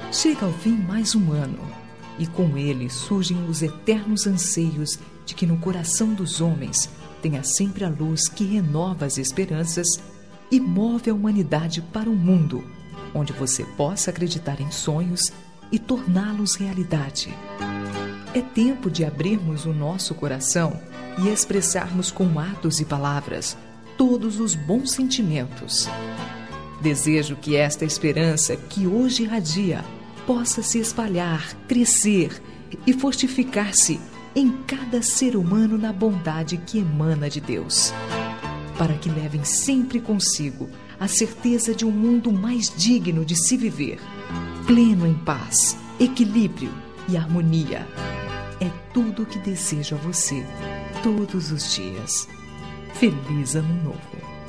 Chega ao fim mais um ano, e com ele surgem os eternos anseios de que no coração dos homens tenha sempre a luz que renova as esperanças e move a humanidade para um mundo onde você possa acreditar em sonhos e torná-los realidade. É tempo de abrirmos o nosso coração e expressarmos com atos e palavras todos os bons sentimentos. Desejo que esta esperança que hoje irradia possa se espalhar, crescer e fortificar-se em cada ser humano na bondade que emana de Deus, para que levem sempre consigo a certeza de um mundo mais digno de se viver, pleno em paz, equilíbrio e harmonia. É tudo o que desejo a você todos os dias. Feliz Ano Novo!